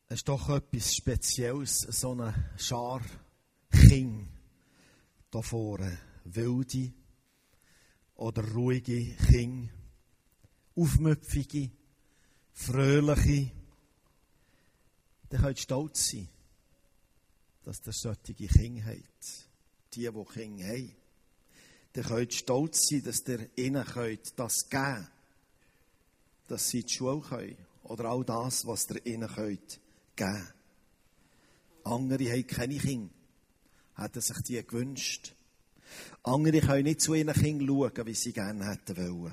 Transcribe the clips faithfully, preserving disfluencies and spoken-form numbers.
Es ist doch etwas Spezielles, so eine Schar Kinder hier vorne. Wilde oder ruhige Kinder. Aufmüpfige, fröhliche. Ihr könnt stolz sein, dass ihr solche Kinder habt. Die, die Kinder haben. Ihr könnt stolz sein, dass ihr ihnen das geben könnt. Dass sie in die Schule können. Oder all das, was ihr ihnen könnt geben. Andere haben keine Kinder. Hätten sich die gewünscht. Andere können nicht zu ihren Kindern schauen, wie sie gerne hätten wollen.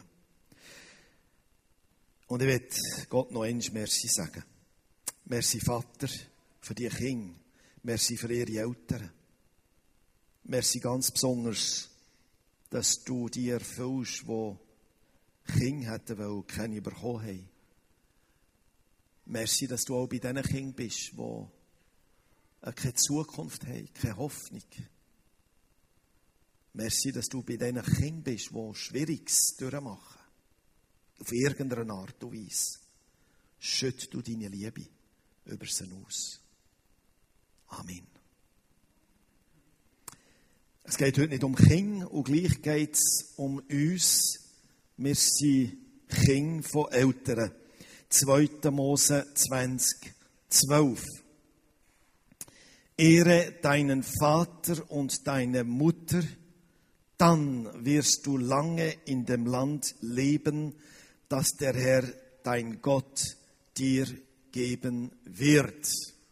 Und ich will Gott noch einmal Merci sagen. Merci, Vater, für die Kinder. Merci für ihre Eltern. Merci ganz besonders, dass du die erfüllst, die Kinder hätten wollen, keine bekommen haben. Merci, dass du auch bei diesen Kindern bist, die keine Zukunft haben, keine Hoffnung. Merci, dass du bei diesen Kindern bist, die Schwieriges durchmachen. Auf irgendeine Art und Weise. Schütt du deine Liebe über sie aus. Amen. Es geht heute nicht um Kinder und gleich geht es um uns. Wir sind Kinder von Eltern. zweiter Mose zwanzig, zwölf. Ehre deinen Vater und deine Mutter, dann wirst du lange in dem Land leben, das der Herr, dein Gott, dir geben wird.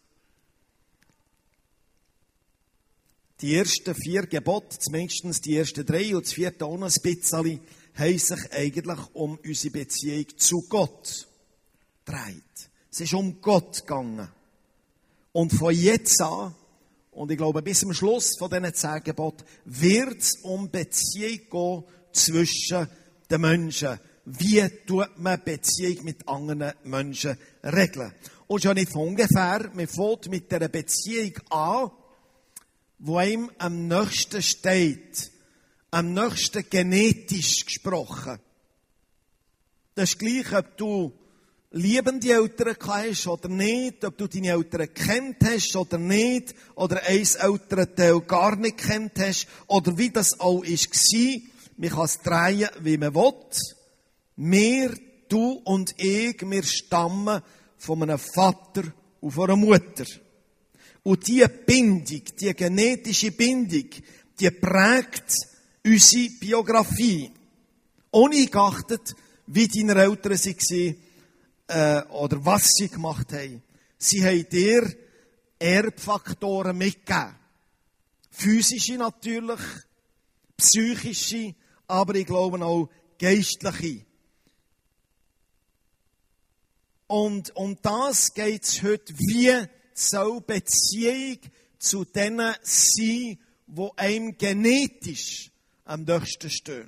Die ersten vier Gebote, zumindest die ersten drei und das vierte auch noch ein bisschen, haben sich eigentlich um unsere Beziehung zu Gott gedreht. Es ist um Gott gegangen. Und von jetzt an, und ich glaube bis zum Schluss von diesen zehn Geboten, wird es um Beziehung gehen zwischen den Menschen. Wie tut man Beziehung mit anderen Menschen regeln? Und schon nicht von ungefähr, man fängt mit dieser Beziehung an, wo einem am nächsten steht, am nächsten genetisch gesprochen. Das ist gleich, ob du liebende Eltern hast oder nicht, ob du deine Eltern kennt hast oder nicht, oder ein Elternteil gar nicht kennt hast, oder wie das auch war. Man kann es drehen, wie man will. Wir, du und ich, wir stammen von einem Vater und von einer Mutter. Und diese Bindung, diese genetische Bindung, die prägt unsere Biografie. Ungeachtet, wie deine Eltern waren, äh, oder was sie gemacht haben. Sie haben dir Erbfaktoren mitgegeben. Physische natürlich, psychische, aber ich glaube auch geistliche. Und um das geht es heute, wie soll Beziehung zu denen sein, die einem genetisch am nächsten stehen.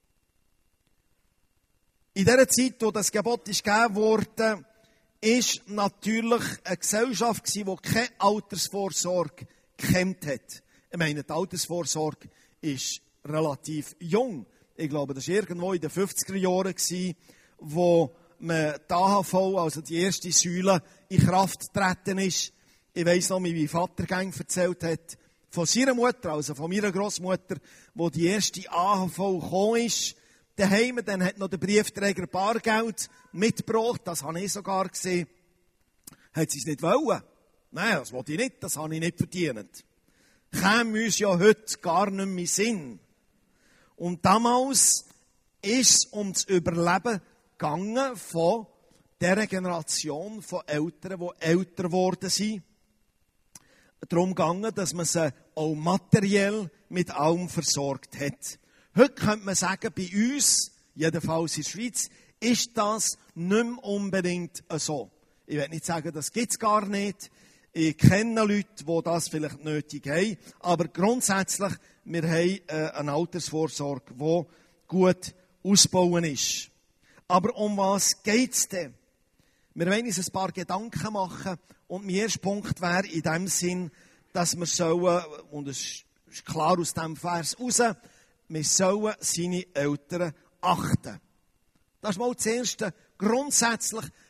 In der Zeit, wo das Gebot ist gegeben wurde, ist natürlich eine Gesellschaft gewesen, die keine Altersvorsorge gekannt hat. Ich meine, die Altersvorsorge ist relativ jung. Ich glaube, das war irgendwo in den fünfziger Jahren, wo man die A H V, also die erste Säule, in Kraft getreten ist. Ich weiss noch, wie mein Vater gang erzählt hat, von seiner Mutter, also von meiner Großmutter, wo die erste A H V gekommen ist, daheim, dann hat noch der Briefträger Bargeld mitgebracht, das habe ich sogar gesehen. Hat sie es nicht wollen? Nein, das wollte ich nicht, das habe ich nicht verdient. Käme uns ja heute gar nicht mehr Sinn. Und damals ist es um das Überleben gegangen von dieser Generation von Eltern, die älter geworden sind. Darum gegangen, dass man sie auch materiell mit allem versorgt hat. Heute könnte man sagen, bei uns, jedenfalls in der Schweiz, ist das nicht mehr unbedingt so. Ich will nicht sagen, das gibt es gar nicht. Ich kenne Leute, die das vielleicht nötig haben. Aber grundsätzlich, wir haben eine Altersvorsorge, die gut ausbauen ist. Aber um was geht es denn? Wir wollen uns ein paar Gedanken machen. Und mein erster Punkt wäre in dem Sinn, dass wir sollen, und es ist klar aus diesem Vers raus, wir sollen seine Eltern achten. Das ist mal das Erste. Grundsätzlich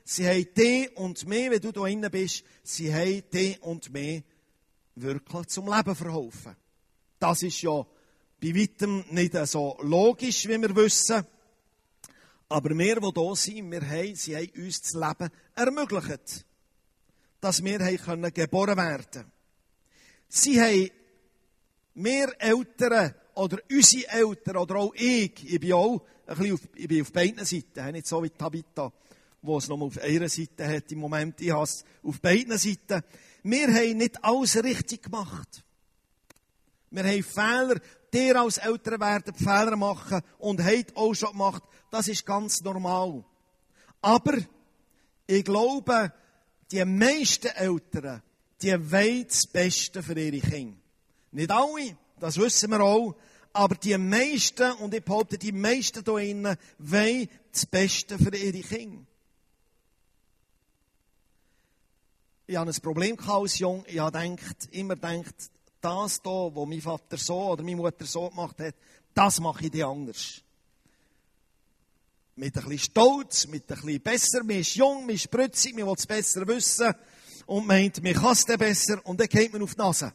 Sie haben dich und mich, wenn du da drin bist, sie haben dich und mich wirklich zum Leben verholfen. Das ist ja bei weitem nicht so logisch, wie wir wissen. Aber wir, die hier sind, wir haben, sie haben uns das Leben ermöglicht. Dass wir haben geboren werden können. Sie haben wir Eltern oder unsere Eltern oder auch ich, ich bin auch ein bisschen auf, ich bin auf beiden Seiten, nicht so wie Tabitha, die es nur auf einer Seite hat im Moment, ich habe es auf beiden Seiten. Wir haben nicht alles richtig gemacht. Wir haben Fehler, dir als Eltern werden Fehler machen und haben auch schon gemacht, das ist ganz normal. Aber ich glaube, die meisten Eltern, die wollen das Beste für ihre Kinder. Nicht alle, das wissen wir auch, aber die meisten, und ich behaupte, die meisten hier drinnen, wollen das Beste für ihre Kinder. Ich hatte ein Problem als Jung, ich habe gedacht, immer gedacht, das hier, was mein Vater so oder meine Mutter so gemacht hat, das mache ich dir anders. Mit ein bisschen Stolz, mit ein bisschen besser, man ist jung, man ist spritzig, man will es besser wissen und meint, man kann es dann besser und dann geht man auf die Nase.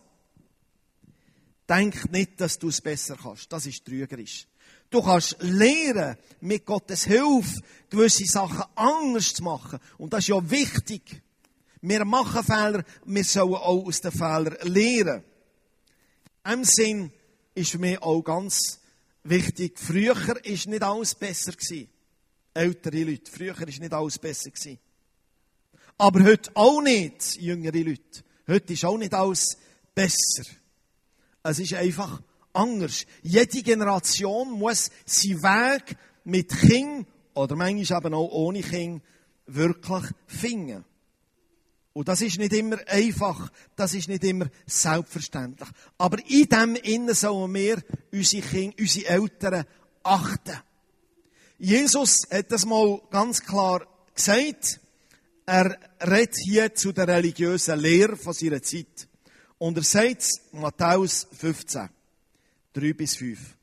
Denk nicht, dass du es besser kannst. Das ist trügerisch. Du kannst lernen, mit Gottes Hilfe gewisse Sachen anders zu machen. Und das ist ja wichtig. Wir machen Fehler, wir sollen auch aus den Fehlern lernen. In diesem Sinn ist für mich auch ganz wichtig, früher war nicht alles besser gewesen. Ältere Leute, früher war nicht alles besser gewesen. Aber heute auch nicht, jüngere Leute. Heute ist auch nicht alles besser. Es ist einfach anders. Jede Generation muss seinen Weg mit Kind oder manchmal eben auch ohne Kind wirklich finden. Und das ist nicht immer einfach, das ist nicht immer selbstverständlich. Aber in dem Innen sollen wir unsere Kinder, unsere Eltern achten. Jesus hat das mal ganz klar gesagt. Er redet hier zu der religiösen Lehre von seiner Zeit. Und er sagt, Matthäus fünfzehn, drei bis fünf.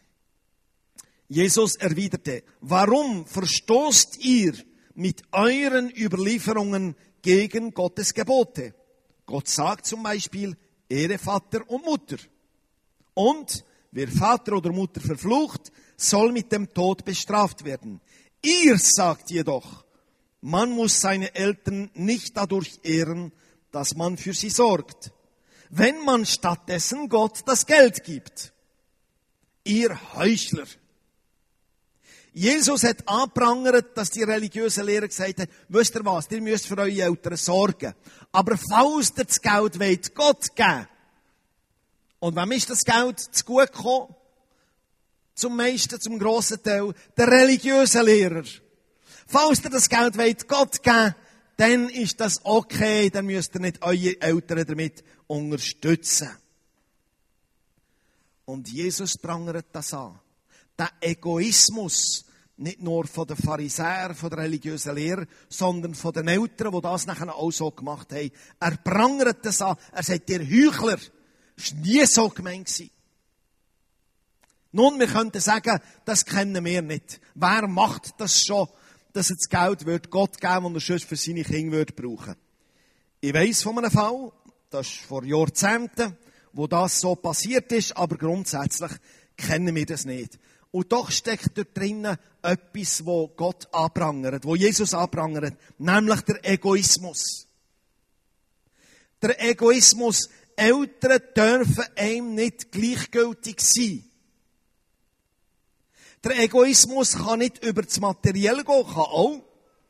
Jesus erwiderte, warum verstoßt ihr mit euren Überlieferungen gegen Gottes Gebote? Gott sagt zum Beispiel, ehre Vater und Mutter. Und wer Vater oder Mutter verflucht, soll mit dem Tod bestraft werden. Ihr sagt jedoch, man muss seine Eltern nicht dadurch ehren, dass man für sie sorgt, wenn man stattdessen Gott das Geld gibt. Ihr Heuchler. Jesus hat angeprangert, dass die religiösen Lehrer gesagt haben, wisst ihr was, ihr müsst für eure Eltern sorgen. Aber falls ihr das Geld wollt, Gott geben. Und wem ist das Geld zu gut gekommen? Zum meisten, zum grossen Teil, der religiösen Lehrer. Falls ihr das Geld wollt, Gott geben, dann ist das okay, dann müsst ihr nicht eure Eltern damit unterstützen. Und Jesus prangert das an. Der Egoismus, nicht nur von den Pharisäern, von den religiösen Lehrern, sondern von den Eltern, die das nachher auch so gemacht haben. Er prangert das an. Er sagt, ihr Heuchler, das war nie so gemeint gewesen. Nun, wir könnten sagen, das kennen wir nicht. Wer macht das schon, dass er das Geld wird Gott geben, das er sonst für seine Kinder wird brauchen? Ich weiss von einem Fall, das ist vor Jahrzehnten, wo das so passiert ist, aber grundsätzlich kennen wir das nicht. Und doch steckt dort drinnen etwas, wo Gott anprangert, wo Jesus anprangert, nämlich der Egoismus. Der Egoismus, Eltern dürfen einem nicht gleichgültig sein. Der Egoismus kann nicht über das Materielle gehen, kann auch.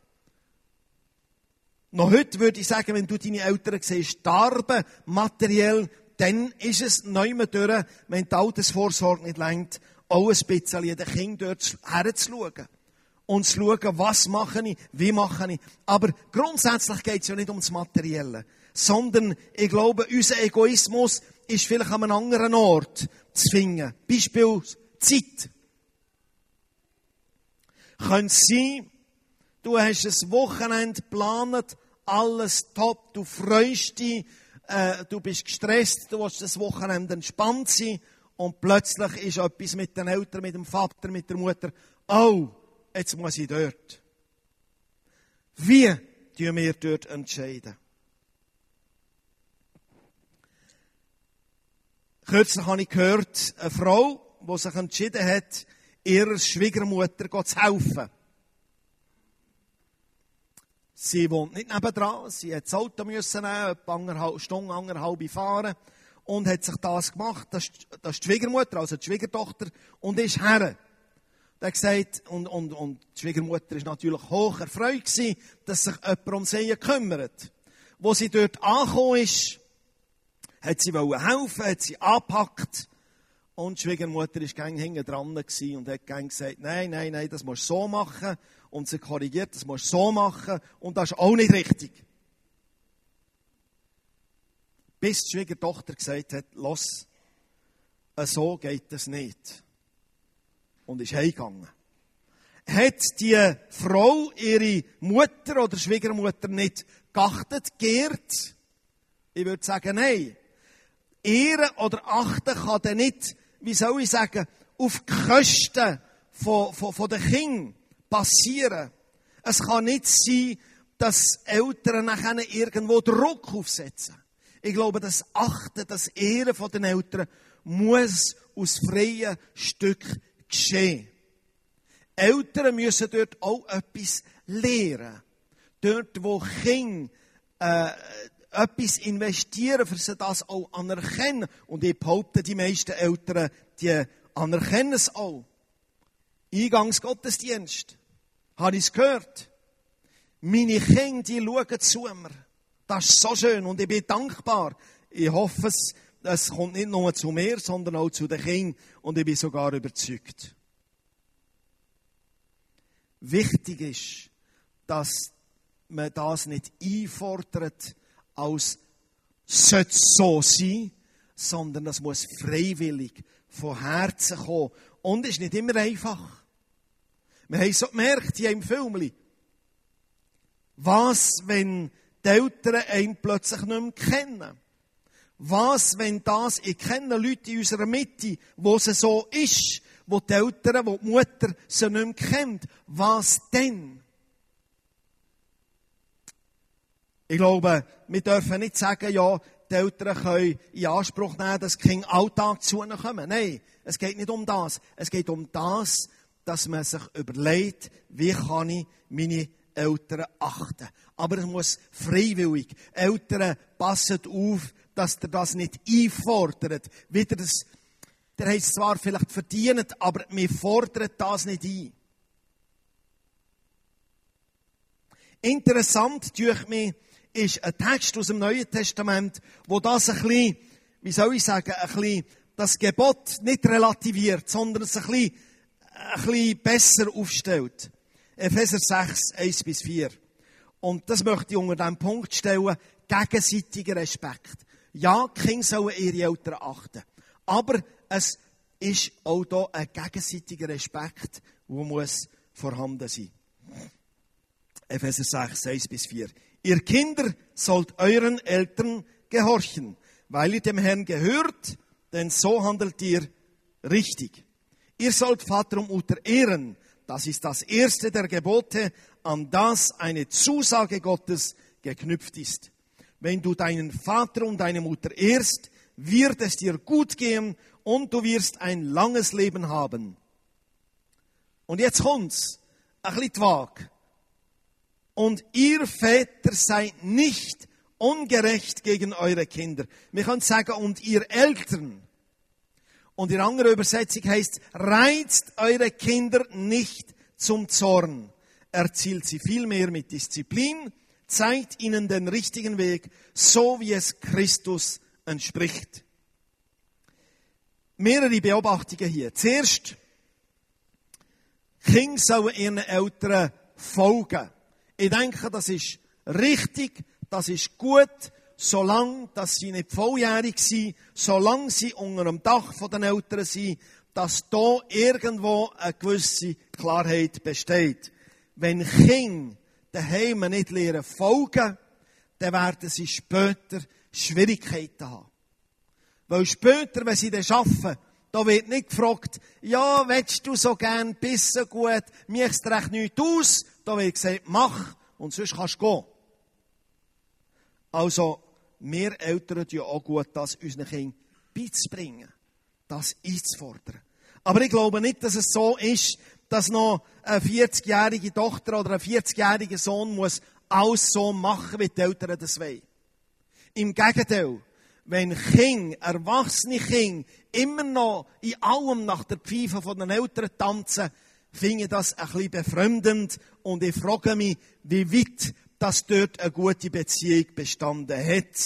Noch heute würde ich sagen, wenn du deine Eltern siehst, starben materiell, dann ist es neu mehr durch, wenn die Altersvorsorge nicht reicht, auch ein bisschen den Kindern dort herzuschauen. Und zu schauen, was mache ich, wie mache ich. Aber grundsätzlich geht es ja nicht um das Materielle. Sondern, ich glaube, unser Egoismus ist vielleicht an einem anderen Ort zu finden. Beispiel Zeit. Könnte sein, du hast ein Wochenende geplant, alles top, du freust dich, äh, du bist gestresst, du willst das Wochenende entspannt sein und plötzlich ist etwas mit den Eltern, mit dem Vater, mit der Mutter. Oh, jetzt muss ich dort. Wie tun wir dort entscheiden? Kürzlich habe ich gehört, eine Frau, die sich entschieden hat, ihrer Schwiegermutter zu helfen. Sie wohnt nicht nebendran, sie hat das Auto müssen nehmen, etwa anderthalb Stunden, anderthalb fahren und hat sich das gemacht. Das ist, das ist die Schwiegermutter, also die Schwiegertochter, und ist her. Er hat gesagt, und, und, und die Schwiegermutter war natürlich hoch erfreut gewesen, dass sich jemand um sie kümmert. Wo sie dort angekommen ist, hat sie helfen, hat sie angepackt. Und die Schwiegermutter war gäng hinten dran und hat gäng gesagt, nein, nein, nein, das musst du so machen. Und sie korrigiert, das musst du so machen. Und das ist auch nicht richtig. Bis die Schwiegertochter gesagt hat, los, so geht das nicht. Und ist heimgegangen. Hat die Frau ihre Mutter oder Schwiegermutter nicht geachtet, geehrt? Ich würde sagen, nein. Ehren oder achten kann dann nicht, wie soll ich sagen, auf die Kosten von, von, von den Kindern passieren. Es kann nicht sein, dass Eltern nachher irgendwo Druck aufsetzen. Ich glaube, das Achten, das Ehren von den Eltern muss aus freien Stück geschehen. Eltern müssen dort auch etwas lernen. Dort, wo Kinder äh, etwas investieren, für sie das auch anerkennen. Und ich behaupte, die meisten Eltern, die anerkennen es auch. Eingangsgottesdienst. Habe ich es gehört? Meine Kinder, die schauen zu mir. Das ist so schön und ich bin dankbar. Ich hoffe, es, es kommt nicht nur zu mir, sondern auch zu den Kindern. Und ich bin sogar überzeugt. Wichtig ist, dass man das nicht einfordert, als sollte es so sein, sondern das muss freiwillig von Herzen kommen. Und es ist nicht immer einfach. Wir haben so gemerkt hier im Film, was, wenn die Eltern einen plötzlich nicht mehr kennen? Was, wenn das, ich kenne Leute in unserer Mitte, wo es so ist, wo die Eltern, wo die Mutter sie nicht mehr kennt. Was denn? Ich glaube, wir dürfen nicht sagen, ja, die Eltern können in Anspruch nehmen, dass die Kinder Alltag zu ihnen kommen. Nein, es geht nicht um das. Es geht um das, dass man sich überlegt, wie kann ich meine Eltern achten. Aber es muss freiwillig. Eltern, passet auf, dass ihr das nicht einfordert. Wieder das, der hat es zwar vielleicht verdient, aber wir fordern das nicht ein. Interessant, durch mich, ist ein Text aus dem Neuen Testament, wo das ein bisschen, wie soll ich sagen, ein bisschen das Gebot nicht relativiert, sondern es ein bisschen, ein bisschen besser aufstellt. Epheser sechs, eins bis vier. Und das möchte ich unter diesem Punkt stellen, gegenseitiger Respekt. Ja, die Kinder sollen ihre Eltern achten. Aber es ist auch hier ein gegenseitiger Respekt, der muss vorhanden sein. Epheser sechs, eins bis vier. Ihr Kinder sollt euren Eltern gehorchen, weil ihr dem Herrn gehört, denn so handelt ihr richtig. Ihr sollt Vater und Mutter ehren. Das ist das erste der Gebote, an das eine Zusage Gottes geknüpft ist. Wenn du deinen Vater und deine Mutter ehrst, wird es dir gut gehen und du wirst ein langes Leben haben. Und jetzt kommt's, ein bisschen vage. Und ihr Väter seid nicht ungerecht gegen eure Kinder. Wir können sagen, und ihr Eltern. Und in anderer Übersetzung heißt, reizt eure Kinder nicht zum Zorn. Erzielt sie vielmehr mit Disziplin, zeigt ihnen den richtigen Weg, so wie es Christus entspricht. Mehrere Beobachtungen hier. Zuerst, Kinder sollen ihren Eltern folgen. Ich denke, das ist richtig, das ist gut, solange dass sie nicht volljährig sind, solange sie unter dem Dach der Eltern sind, dass da irgendwo eine gewisse Klarheit besteht. Wenn Kinder daheim nicht lernen folgen, dann werden sie später Schwierigkeiten haben. Weil später, wenn sie das arbeiten, da wird nicht gefragt, ja, willst du so gern, bist so gut, mir ist recht nichts aus. Da wird gesagt, mach. und sonst kannst du gehen. Also, wir Eltern tun auch gut, das unseren Kindern beizubringen, das einzufordern. Aber ich glaube nicht, dass es so ist, dass noch eine vierzigjährige Tochter oder ein vierzigjähriger Sohn muss alles so machen, wie die Eltern das wollen. Im Gegenteil, wenn Kinder, erwachsene Kinder, immer noch in allem nach der Pfeife von den Eltern tanzen, finde ich das ein bisschen befremdend und ich frage mich, wie weit dass dort eine gute Beziehung bestanden hat.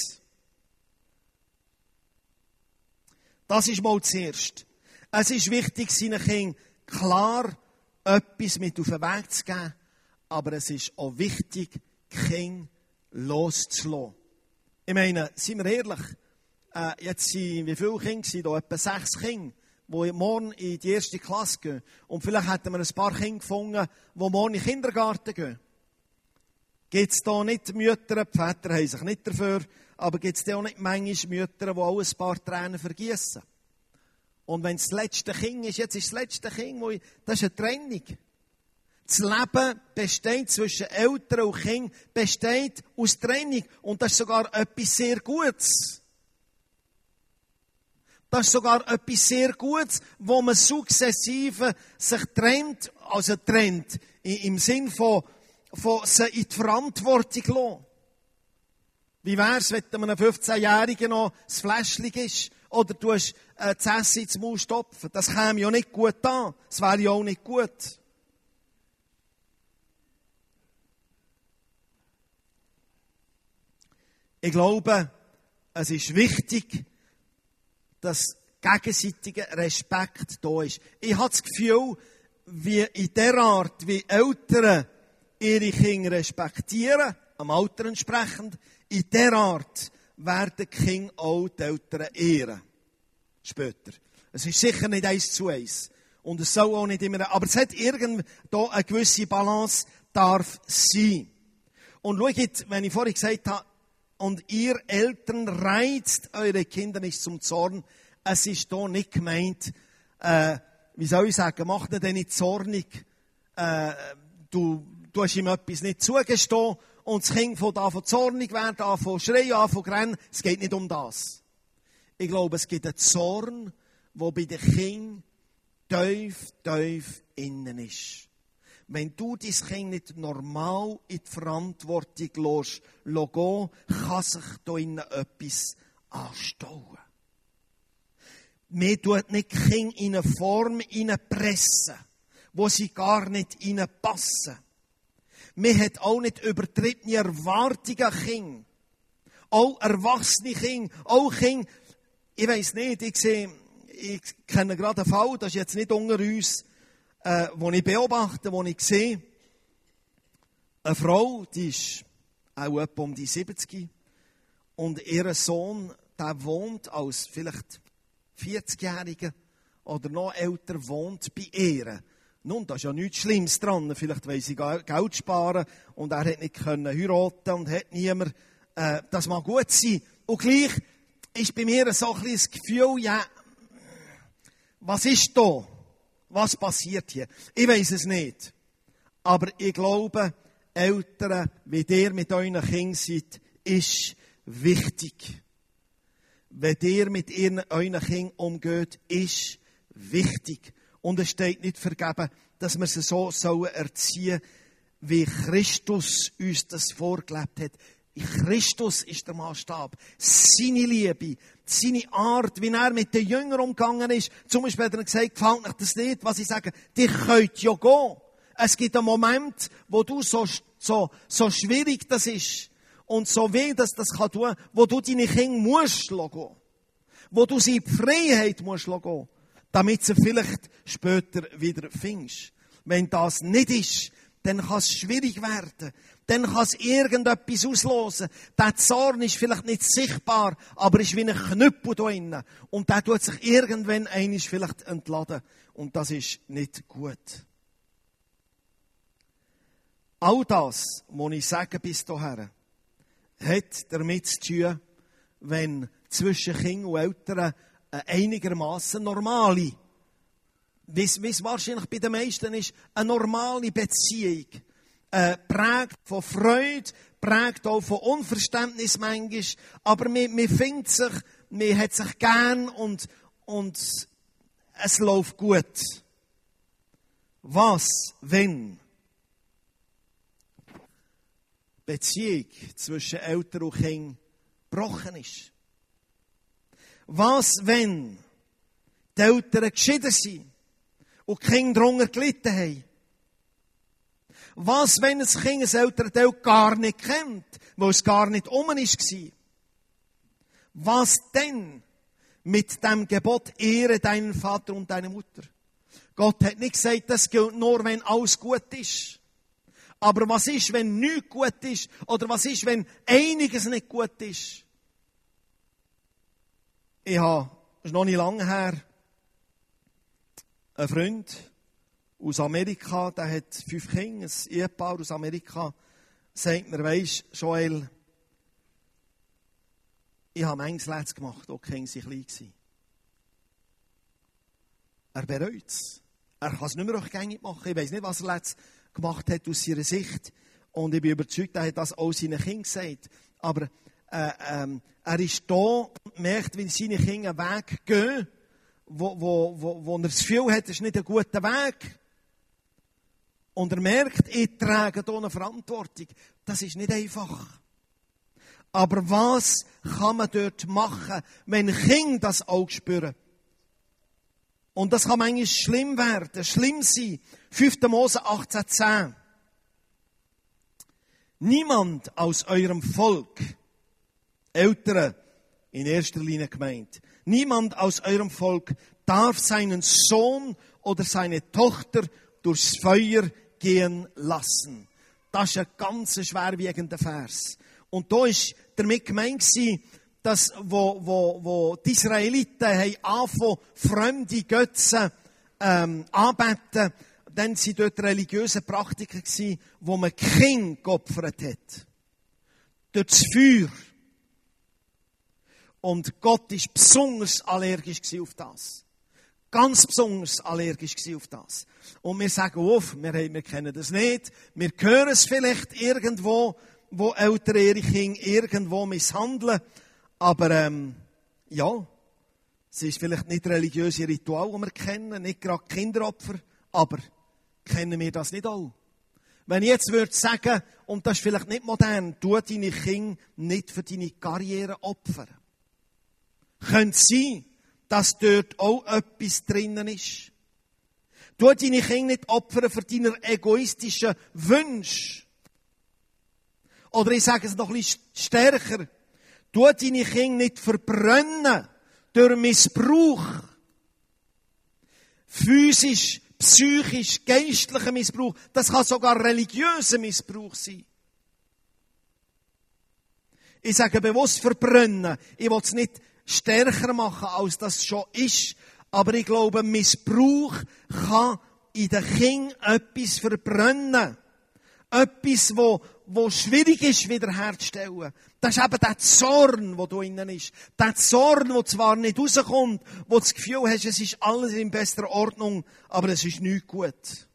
Das ist mal zuerst. Es ist wichtig, seinen Kindern klar etwas mit auf den Weg zu geben, aber es ist auch wichtig, die Kinder loszulassen. Ich meine, seien wir ehrlich, äh, jetzt sind, wie viele Kinder sind da? Etwa sechs Kinder, die morgen in die erste Klasse gehen. Und vielleicht hätten wir ein paar Kinder gefunden, die morgen in den Kindergarten gehen. Gibt es da nicht Mütter, die Väter haben sich nicht dafür, aber gibt es da auch nicht manchmal Mütter, die auch ein paar Tränen vergießen? Und wenn es das letzte Kind ist, jetzt ist das letzte Kind, das ist eine Trennung. Das Leben besteht zwischen Eltern und Kindern, besteht aus Trennung. Und das ist sogar etwas sehr Gutes. Das ist sogar etwas sehr Gutes, wo man sukzessive sich trennt, also trennt, im Sinn von, von sie in die Verantwortung lassen. Wie wär's, wenn man einem fünfzehnjährigen noch das Fläschchen ist? Oder du hast äh, das Essen ins Maul stopfen? Das käme ja nicht gut an. Das wäre ja auch nicht gut. Ich glaube, es ist wichtig, dass gegenseitiger Respekt da ist. Ich habe das Gefühl, wie in der Art, wie Eltern ihre Kinder respektieren, am Alter entsprechend, in der Art werden die Kinder auch die Eltern ehren. Später. Es ist sicher nicht eins zu eins. Und es soll auch nicht immer, aber es hat irgendwo eine gewisse Balance, darf sein. Und schaut, wenn ich vorhin gesagt habe, und ihr Eltern reizt eure Kinder nicht zum Zorn, es ist hier nicht gemeint, äh, wie soll ich sagen, macht ihn nicht zornig, äh, du, du hast ihm etwas nicht zugestehen, und das Kind fängt an, zornig werden, an, schreien, an, rennen. Es geht nicht um das. Ich glaube, es gibt einen Zorn, der bei den Kindern tief, tief innen ist. Wenn du dein Kind nicht normal in die Verantwortung lässt, gehen, kann sich da innen etwas anstauen. Man tut nicht die Kinder in eine Form pressen, wo sie gar nicht passen. Man hat auch nicht übertriebene Erwartungen an Kinder. Auch erwachsene Kinder, auch Kinder, ich weiss nicht, ich sehe, ich kenne gerade einen Fall, das ist jetzt nicht unter uns, äh, wo ich beobachte, wo ich sehe, eine Frau, die ist auch etwa um die siebzig, und ihr Sohn, der wohnt als vielleicht vierzigjähriger oder noch älter, wohnt bei ihr. Nun, da ist ja nichts Schlimmes dran. Vielleicht wollen sie Geld sparen und er hat nicht können heiraten und hat niemand. Äh, das mag gut sein. Und gleich ist bei mir so ein bisschen das Gefühl, ja, was ist da? Was passiert hier? Ich weiss es nicht. Aber ich glaube, Eltern, wie ihr mit euren Kindern seid, ist wichtig. Wenn ihr mit ihren, euren Kindern umgeht, ist wichtig. Und es steht nicht vergeben, dass wir sie so erziehen sollen, wie Christus uns das vorgelebt hat. Christus ist der Maßstab. Seine Liebe, seine Art, wie er mit den Jüngern umgegangen ist. Zum Beispiel hat er gesagt, gefällt euch das nicht, was ich sage, ihr könnt ja gehen. Es gibt einen Moment, wo du so, so, so schwierig das ist und so weh, dass das kann tun, wo du deine Kinder musst gehen. Wo du sie in die Freiheit musst gehen. Damit sie vielleicht später wieder findest. Wenn das nicht ist, dann kann es schwierig werden. Dann kann es irgendetwas auslösen. Der Zorn ist vielleicht nicht sichtbar, aber ist wie ein Knüppel da drinnen. Und der tut sich irgendwann einmal vielleicht entladen. Und das ist nicht gut. All das, was ich sage bis dahin, hat damit zu tun, wenn zwischen Kindern und Eltern einigermaßen normale, wie es wahrscheinlich bei den meisten ist, eine normale Beziehung, äh, prägt von Freude, prägt auch von Unverständnis manchmal, aber man, man findet sich, man hat sich gern und, und es läuft gut. Was, wenn Beziehung zwischen Eltern und Kindern gebrochen ist? Was, wenn die Eltern geschieden sind und die Kinder darunter gelitten haben? Was, wenn ein Kind ein Elternteil gar nicht kennt, weil es gar nicht um war? Was denn mit dem Gebot, ehre deinen Vater und deine Mutter? Gott hat nicht gesagt, das gilt nur, wenn alles gut ist. Aber was ist, wenn nichts gut ist? Oder was ist, wenn einiges nicht gut ist? Ich habe, das ist noch nicht lange her, einen Freund aus Amerika, der hat fünf Kinder, ein Ehepaar aus Amerika, sagt mir, weisst, Joel, ich habe manches Letzt gemacht, auch die Kinder waren klein gewesen. Er bereut es. Er kann es nicht mehr rückgängig machen. Ich weiss nicht, was er letzt gemacht hat aus seiner Sicht. Und ich bin überzeugt, er hat das auch seinen Kindern gesagt. Aber äh, ähm, er ist da und merkt, wie seine Kinder einen Weg gehen, wo, wo, wo, wo er das Gefühl hat, das ist nicht ein guter Weg. Und er merkt, ich trage hier eine Verantwortung. Das ist nicht einfach. Aber was kann man dort machen, wenn Kinder das auch spüren? Und das kann manchmal schlimm werden, schlimm sein. fünfter Mose achtzehn zehn. Niemand aus eurem Volk, Eltern in erster Linie gemeint, niemand aus eurem Volk darf seinen Sohn oder seine Tochter durchs Feuer gehen lassen. Das ist ein ganz schwerwiegender Vers. Und da ist damit gemeint gewesen, dass, wo, wo, wo die Israeliten haben angefangen, fremde Götzen ähm, anbeten, dann waren dort religiöse Praktiken gewesen, wo man Kinder geopfert hat. Durch das Feuer. Und Gott war besonders allergisch auf das. Ganz besonders allergisch auf das. Und wir sagen auf, wir, wir kennen das nicht, wir hören es vielleicht irgendwo, wo Eltern ihre Kinder irgendwo misshandeln. Aber ähm, ja, es ist vielleicht nicht religiöse Ritual, die wir kennen, nicht gerade Kinderopfer, aber kennen wir das nicht auch? Wenn ich jetzt würde sagen, und das ist vielleicht nicht modern, tu deine Kinder nicht für deine Karriere opfern. Könnte sein, dass dort auch etwas drinnen ist. Tu deine Kinder nicht opfern für deine egoistischen Wünsche. Oder ich sage es noch ein bisschen stärker. Tu deine Kinder nicht verbrennen durch Missbrauch. Physisch, psychisch, geistlicher Missbrauch. Das kann sogar religiöser Missbrauch sein. Ich sage bewusst verbrennen. Ich will es nicht stärker machen, als das schon ist. Aber ich glaube, Missbrauch kann in den Kindern etwas verbrennen. Etwas, wo, wo schwierig ist, wiederherzustellen. Das ist eben der Zorn, der da innen ist. Der Zorn, der zwar nicht rauskommt, wo du das Gefühl hast, es ist alles in bester Ordnung, aber es ist nicht gut.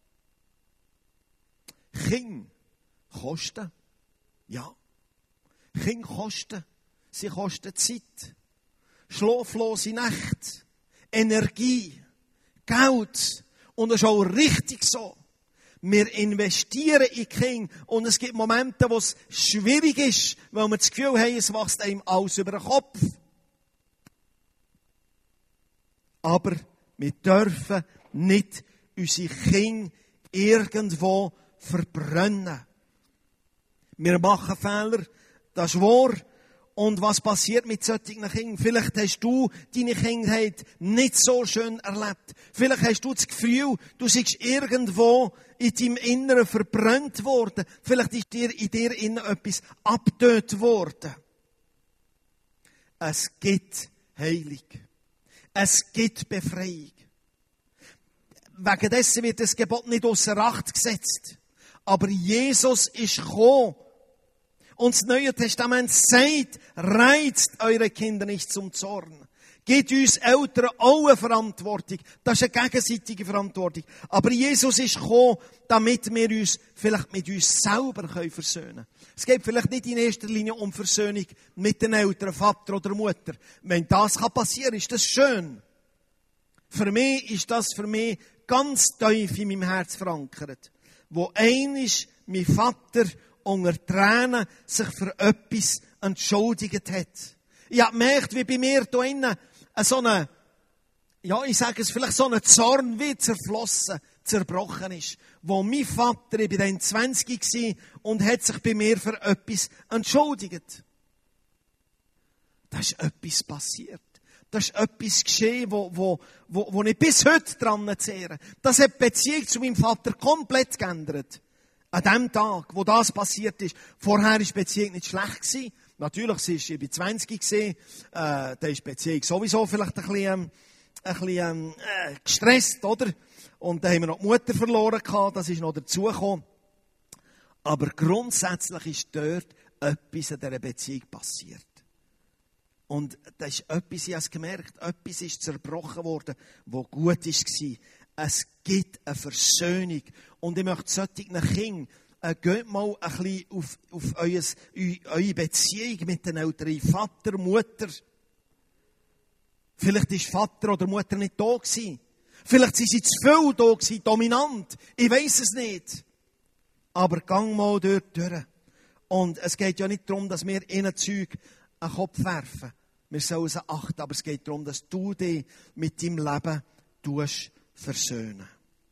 Kinder kosten. Ja. Kinder kosten. Sie kosten Zeit. Schlaflose Nächte. Energie. Geld. Und das ist auch richtig so. Wir investieren in Kinder und es gibt Momente, wo es schwierig ist, weil wir das Gefühl haben, es wächst einem alles über den Kopf. Aber wir dürfen nicht unsere Kinder irgendwo verbrennen. Wir machen Fehler, das ist wahr. Und was passiert mit solchen Kindern? Vielleicht hast du deine Kindheit nicht so schön erlebt. Vielleicht hast du das Gefühl, du seist irgendwo in deinem Inneren verbrannt worden. Vielleicht ist dir in dir innen etwas abgetötet worden. Es gibt Heilung. Es gibt Befreiung. Wegen dessen wird das Gebot nicht außer Acht gesetzt. Aber Jesus ist gekommen. Und das Neue Testament sagt, reizt eure Kinder nicht zum Zorn. gibt uns Eltern auch eine Verantwortung. Das ist eine gegenseitige Verantwortung. Aber Jesus ist gekommen, damit wir uns vielleicht mit uns selber versöhnen können. Es geht vielleicht nicht in erster Linie um Versöhnung mit den Eltern, Vater oder Mutter. Wenn das passieren kann, ist das schön. Für mich ist das für mich ganz tief in meinem Herz verankert. Wo einmal mein Vater unter Tränen sich für etwas entschuldigt hat. Ich habe gemerkt, wie bei mir da innen so eine, ja, ich sage es, vielleicht so ein Zorn wie zerflossen, zerbrochen ist. Wo mein Vater, ich war dann zwanzig und hat sich bei mir für etwas entschuldigt. Da ist etwas passiert. Da ist etwas geschehen, wo, wo, wo, wo ich bis heute dran zehre. Das hat die Beziehung zu meinem Vater komplett geändert. An dem Tag, wo das passiert ist. Vorher war die Beziehung nicht schlecht gewesen. Natürlich, sie ist, ich war zwanzig gewesen, äh, da ist die Beziehung sowieso vielleicht ein bisschen, ein bisschen, äh, gestresst, oder? Und da haben wir noch die Mutter verloren gehabt, das ist noch dazugekommen. Aber grundsätzlich ist dort etwas in dieser Beziehung passiert. Und da ist etwas, ich habe es gemerkt, etwas ist zerbrochen worden, was gut war. Es gibt eine Versöhnung. Und ich möchte solchen Kindern, äh, geht mal ein bisschen auf, auf euer, eure Beziehung mit den Eltern, Vater, Mutter. Vielleicht ist Vater oder Mutter nicht da gewesen. Vielleicht sind sie zu viel da gewesen, dominant. Ich weiss es nicht. Aber gang mal dort durch. Und es geht ja nicht darum, dass wir ihnen Zeug an den Kopf werfen. Wir sollen sie achten, aber es geht darum, dass du dich mit deinem Leben tust versöhnen.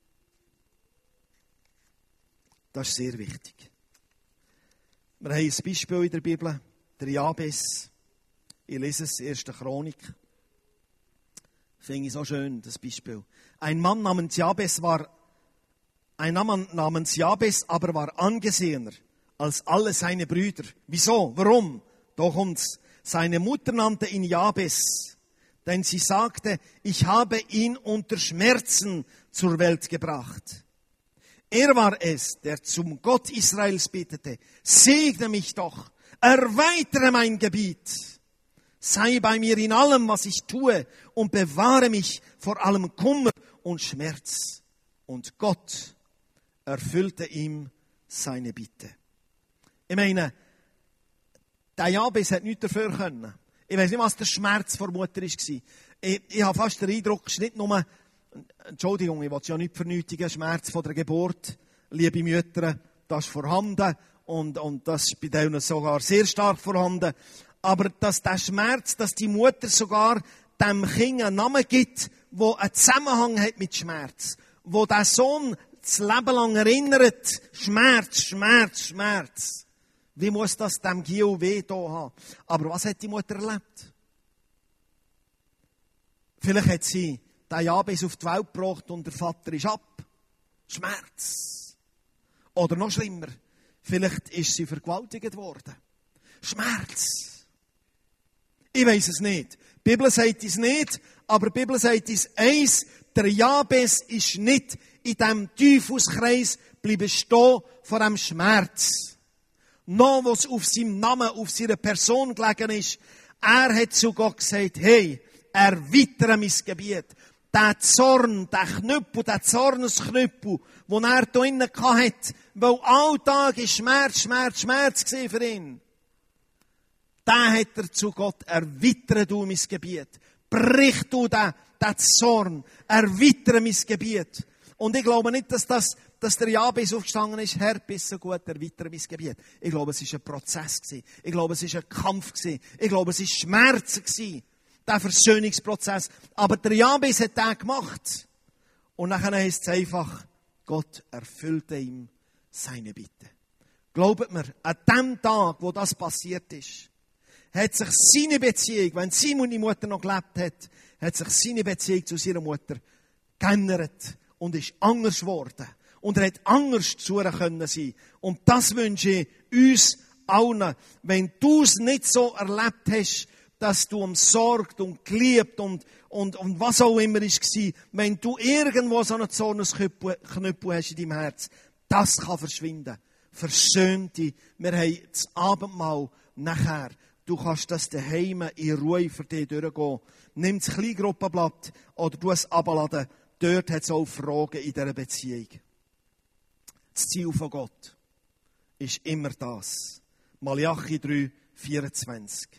Das ist sehr wichtig. Wir haben ein Beispiel in der Bibel, der Jabes. Ich lese es, erste Chronik. Finde ich so schön, das Beispiel. Ein Mann namens Jabes war, ein Mann namens Jabes aber war angesehener als alle seine Brüder. Wieso? Warum? Da kommt's. Seine Mutter nannte ihn Jabes, denn sie sagte, ich habe ihn unter Schmerzen zur Welt gebracht. Er war es, der zum Gott Israels betete, segne mich doch, erweitere mein Gebiet, sei bei mir in allem, was ich tue, und bewahre mich vor allem Kummer und Schmerz. Und Gott erfüllte ihm seine Bitte. Ich meine, der Jabes hat nichts dafür können. Ich weiss nicht, was der Schmerz vor der Mutter war. Ich, ich habe fast den Eindruck, es ist nicht nur, Entschuldigung, ich will ja nicht vernötigen, Schmerz von der Geburt, liebe Mütter, das ist vorhanden und, und das ist bei denen sogar sehr stark vorhanden. Aber dass der Schmerz, dass die Mutter sogar dem Kind einen Namen gibt, der einen Zusammenhang hat mit Schmerz, wo der Sohn das Leben lang erinnert, Schmerz, Schmerz, Schmerz. Wie muss das dem Gio weh da haben? Aber was hat die Mutter erlebt? Vielleicht hat sie den Jabes auf die Welt gebracht und der Vater ist ab. Schmerz. Oder noch schlimmer, vielleicht ist sie vergewaltigt worden. Schmerz. Ich weiss es nicht. Die Bibel sagt es nicht, aber die Bibel sagt es eins, der Jabes ist nicht in diesem Teufelskreis bleiben stehen vor dem Schmerz. Noch was auf seinem Namen, auf seiner Person gelegen ist. Er hat zu Gott gesagt, hey, erweitere mein Gebiet. Der Zorn, der Knüppel, der Zornesknüppel, den er da innen hatte, weil alltag ist Schmerz, Schmerz, Schmerz gewesen für ihn. Den hat er zu Gott, erweitere du mein Gebiet. Brich du den, den Zorn, erweitere mein Gebiet. Und ich glaube nicht, dass, das, dass der Jabes aufgestanden ist, Herr, bist so gut, erweitere mein Gebiet. Ich glaube, es war ein Prozess. Ich glaube, es war ein Kampf. Ich glaube, es war Schmerzen. Der Versöhnungsprozess. Aber der Jabes hat den gemacht. Und dann heisst es einfach, Gott erfüllte ihm seine Bitte. Glaubt mir, an dem Tag, wo das passiert ist, hat sich seine Beziehung, wenn seine Mutter noch gelebt hat, hat sich seine Beziehung zu seiner Mutter geändert und ist anders geworden. Und er hat anders zu ihr können sein. Und das wünsche ich uns allen. Wenn du es nicht so erlebt hast, dass du umsorgt und geliebt und, und, und was auch immer es war, wenn du irgendwo so einen Zornesknüppel hast in deinem Herz, das kann verschwinden. Versöhnt dich. Wir haben das Abendmahl nachher. Du kannst das daheim in Ruhe für dich durchgehen. Nimm das Kleingruppenblatt oder du es abladen. Dort hat es auch Fragen in dieser Beziehung. Das Ziel von Gott ist immer das. Malachi drei, vierundzwanzig.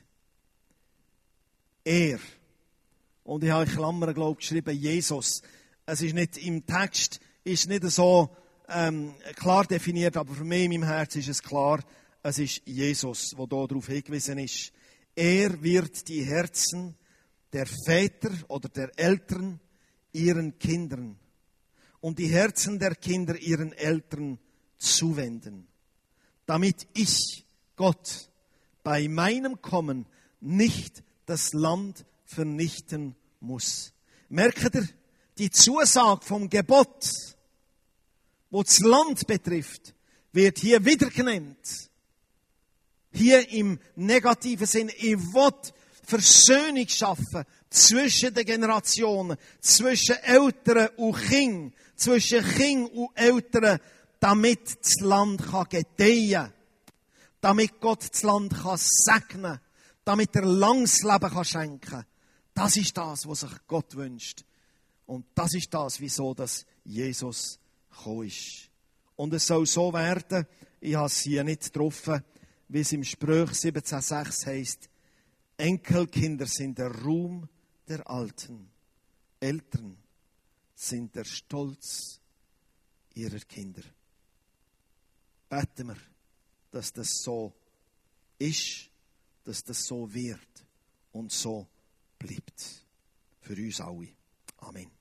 Er, und ich habe in Klammern, glaube ich, geschrieben, Jesus. Es ist nicht im Text, ist nicht so ähm, klar definiert, aber für mich in meinem Herz ist es klar, es ist Jesus, der hier darauf hingewiesen ist. Er wird die Herzen der Väter oder der Eltern ihren Kindern und die Herzen der Kinder ihren Eltern zuwenden, damit ich, Gott, bei meinem Kommen nicht das Land vernichten muss. Merkt ihr, die Zusage vom Gebot, wo das Land betrifft, wird hier wieder genannt. Hier im negativen Sinn, ich will Versöhnung schaffen zwischen den Generationen, zwischen Eltern und Kindern, zwischen Kindern und Eltern, damit das Land gedeihen kann, damit Gott das Land segnen kann, damit er langes Leben schenken kann. Das ist das, was sich Gott wünscht. Und das ist das, wieso das Jesus gekommen ist. Und es soll so werden, ich habe es hier nicht getroffen, wie es im Sprüch siebzehn sechs heisst, Enkelkinder sind der Ruhm der Alten, Eltern sind der Stolz ihrer Kinder. Beten wir, dass das so ist, dass das so wird und so bleibt. Für uns alle. Amen.